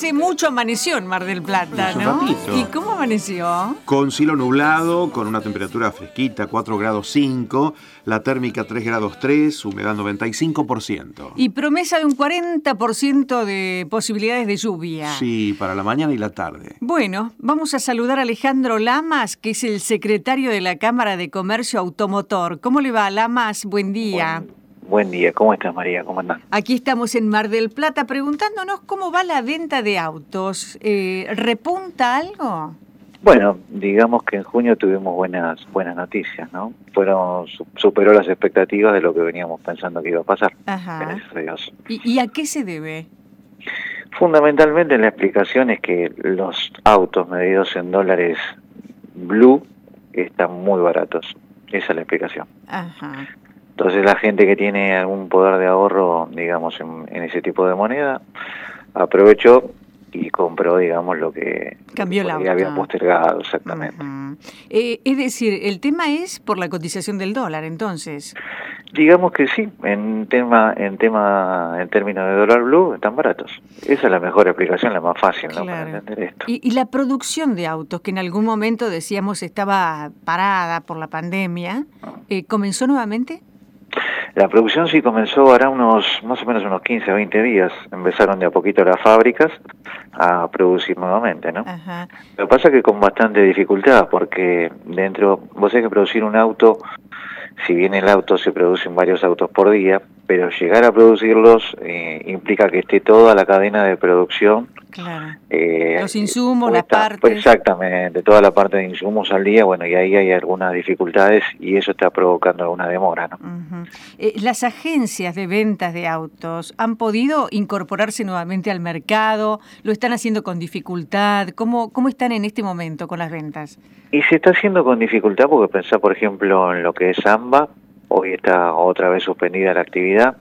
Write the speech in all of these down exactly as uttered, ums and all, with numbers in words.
hace mucho amaneció en Mar del Plata, Hace un ¿no? ratito. ¿Y cómo amaneció? Con cielo nublado, con una temperatura fresquita, cuatro grados cinco, la térmica tres grados tres, humedad noventa y cinco por ciento. Y promesa de un cuarenta por ciento de posibilidades de lluvia. Sí, para la mañana y la tarde. Bueno, vamos a saludar a Alejandro Lamas, que es el secretario de la Cámara de Comercio Automotor. ¿Cómo le va, Lamas? Buen día. Buen, buen día, ¿cómo estás, María? ¿Cómo andás? Aquí estamos en Mar del Plata preguntándonos cómo va la venta de autos. Eh, ¿Repunta algo? Bueno, digamos que en junio tuvimos buenas buenas noticias, ¿no? Fueron superó las expectativas de lo que veníamos pensando que iba a pasar. Ajá. Gracias a Dios. ¿Y, y a qué se debe? Fundamentalmente la explicación es que los autos medidos en dólares blue están muy baratos. Esa es la explicación. Ajá. Entonces la gente que tiene algún poder de ahorro, digamos, en, en ese tipo de moneda, aprovechó y compró, digamos, lo que cambió el auto. Había postergado, exactamente. Uh-huh. eh, es decir, el tema es por la cotización del dólar, entonces. Digamos que sí, en tema, en tema, en términos de dólar blue, están baratos. Esa es la mejor explicación, la más fácil, ¿no? Claro. Para entender esto. Y, y la producción de autos, que en algún momento decíamos estaba parada por la pandemia, eh, ¿comenzó nuevamente? La producción sí comenzó ahora unos, más o menos unos quince o veinte días. Empezaron de a poquito las fábricas a producir nuevamente, ¿no? Ajá. Lo que pasa es que con bastante dificultad, porque dentro, vos sabés que producir un auto, si bien el auto se producen varios autos por día, pero llegar a producirlos eh, implica que esté toda la cadena de producción. Claro. Eh, Los insumos, puesta, las partes. Pues exactamente, toda la parte de insumos al día, bueno, y ahí hay algunas dificultades y eso está provocando alguna demora, ¿no? Uh-huh. eh, ¿Las agencias de ventas de autos han podido incorporarse nuevamente al mercado? ¿Lo están haciendo con dificultad? ¿Cómo, cómo están en este momento con las ventas? Y se está haciendo con dificultad porque pensá, por ejemplo, en lo que es AMBA, hoy está otra vez suspendida la actividad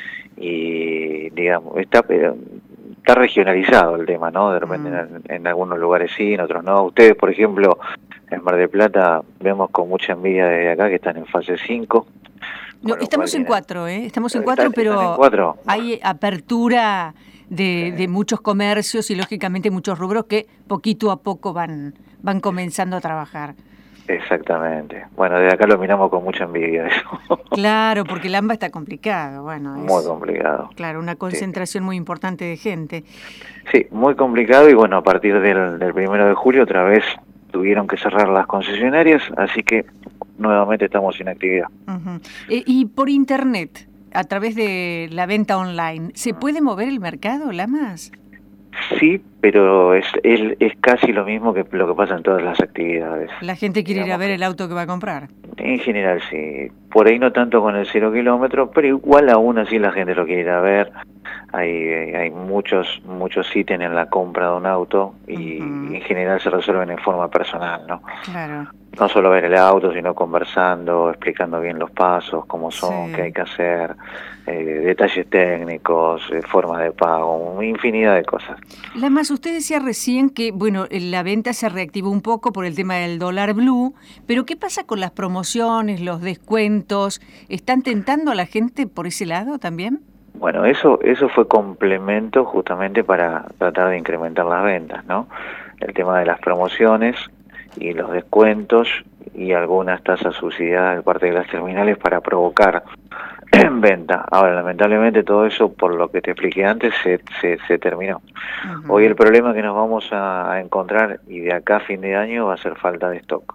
y, digamos, está... Está regionalizado el tema, ¿no? De repente mm. en, en algunos lugares sí, en otros no. Ustedes, por ejemplo, en Mar del Plata, vemos con mucha envidia desde acá que están en fase cinco. No, estamos en cuatro, ¿eh? Estamos en cuatro, pero en cuatro? hay apertura de, sí. de muchos comercios y, lógicamente, muchos rubros que poquito a poco van, van comenzando a trabajar. Exactamente. Bueno, desde acá lo miramos con mucha envidia eso. Claro, porque el AMBA está complicado. Bueno, es, muy complicado. Claro, una concentración sí. muy importante de gente. Sí, muy complicado y bueno, a partir del, del primero de julio otra vez tuvieron que cerrar las concesionarias, así que nuevamente estamos sin actividad. Uh-huh. eh, y por internet, a través de la venta online, ¿se puede mover el mercado, Lamas? Sí, pero es, es es casi lo mismo que lo que pasa en todas las actividades. La gente quiere ir a ver el auto que va a comprar. En general sí, por ahí no tanto con el cero kilómetro, pero igual aún así la gente lo quiere ir a ver. Hay hay muchos muchos ítems en la compra de un auto y uh-huh. en general se resuelven en forma personal, ¿no? Claro. No solo ver el auto, sino conversando, explicando bien los pasos, cómo son, sí. qué hay que hacer, eh, detalles técnicos, eh, formas de pago, infinidad de cosas. Lamas, usted decía recién que, bueno, la venta se reactivó un poco por el tema del dólar blue, pero ¿qué pasa con las promociones, los descuentos? ¿Están tentando a la gente por ese lado también? Bueno, eso eso fue complemento justamente para tratar de incrementar las ventas, ¿no? El tema de las promociones y los descuentos y algunas tasas subsidiadas de parte de las terminales para provocar venta. Ahora, lamentablemente todo eso, por lo que te expliqué antes, se, se, se terminó. Uh-huh. Hoy el problema que nos vamos a, a encontrar, y de acá a fin de año, va a ser falta de stock.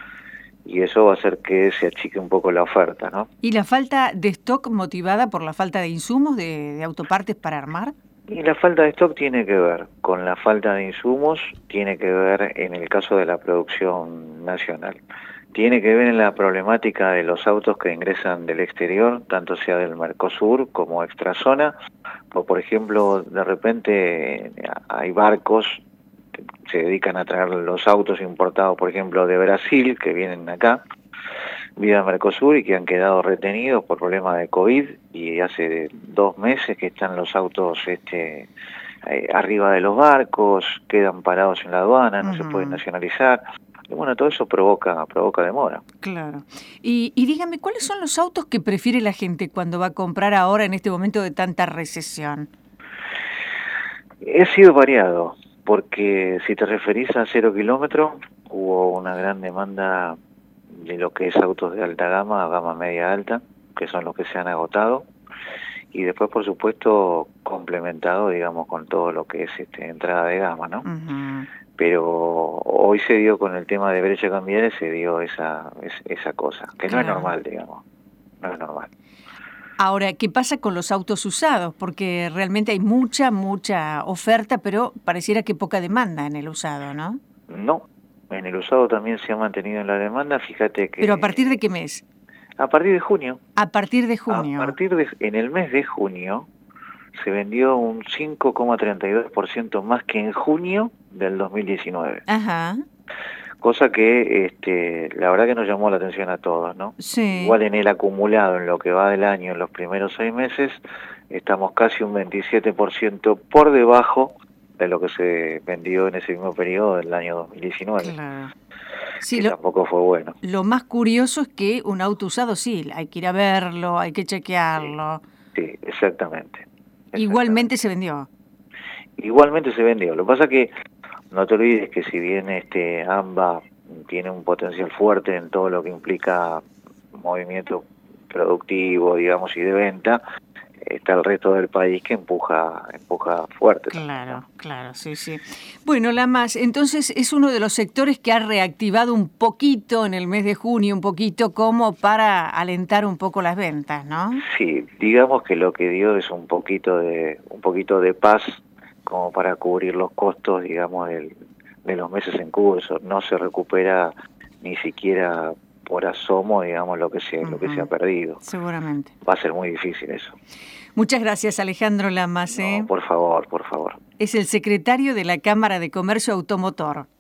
Y eso va a hacer que se achique un poco la oferta, ¿no? ¿Y la falta de stock motivada por la falta de insumos, de, de autopartes para armar? Y la falta de stock tiene que ver con la falta de insumos, tiene que ver en el caso de la producción nacional. Tiene que ver en la problemática de los autos que ingresan del exterior, tanto sea del Mercosur como extrazona. O por ejemplo, de repente hay barcos que se dedican a traer los autos importados, por ejemplo, de Brasil, que vienen acá, vía Mercosur y que han quedado retenidos por problemas de COVID y hace dos meses que están los autos este eh, arriba de los barcos, quedan parados en la aduana, no uh-huh. se pueden nacionalizar. Y bueno, todo eso provoca provoca demora. Claro. Y, y dígame, ¿cuáles son los autos que prefiere la gente cuando va a comprar ahora en este momento de tanta recesión? He sido variado, porque si te referís a cero kilómetros, hubo una gran demanda de lo que es autos de alta gama, gama media alta, que son los que se han agotado, y después, por supuesto, complementado, digamos, con todo lo que es este, entrada de gama, ¿no? Uh-huh. Pero hoy se dio con el tema de brecha cambiaria, se dio esa, esa cosa, que Claro. no es normal, digamos, no es normal. Ahora, ¿qué pasa con los autos usados? Porque realmente hay mucha, mucha oferta, pero pareciera que poca demanda en el usado, ¿no? No, en el usado también se ha mantenido en la demanda, fíjate que... ¿Pero a partir de qué mes? A partir de junio. A partir de junio. A partir de, en el mes de junio se vendió un cinco coma treinta y dos por ciento más que en junio del dos mil diecinueve. Ajá. Cosa que este, la verdad que nos llamó la atención a todos, ¿no? Sí. Igual en el acumulado, en lo que va del año, en los primeros seis meses, estamos casi un veintisiete por ciento por debajo de lo que se vendió en ese mismo periodo del año dos mil diecinueve. Claro. Sí, que lo, tampoco fue bueno. Lo más curioso es que un auto usado, sí, hay que ir a verlo, hay que chequearlo. Sí, sí, exactamente, exactamente. Igualmente se vendió. Igualmente se vendió. Lo que pasa que no te olvides que si bien este A M B A tiene un potencial fuerte en todo lo que implica movimiento productivo, digamos, y de venta, está el resto del país que empuja empuja fuerte. Claro, ¿no? claro, sí, sí. Bueno, Lamas, entonces es uno de los sectores que ha reactivado un poquito en el mes de junio, un poquito como para alentar un poco las ventas, ¿no? Sí, digamos que lo que dio es un poquito de un poquito de paz como para cubrir los costos, digamos, del, de los meses en curso. No se recupera ni siquiera por asomo, digamos, lo que se uh-huh. lo que se ha perdido. Seguramente. Va a ser muy difícil eso. Muchas gracias, Alejandro Lamas. ¿eh? No, por favor, por favor. Es el secretario de la Cámara de Comercio Automotor.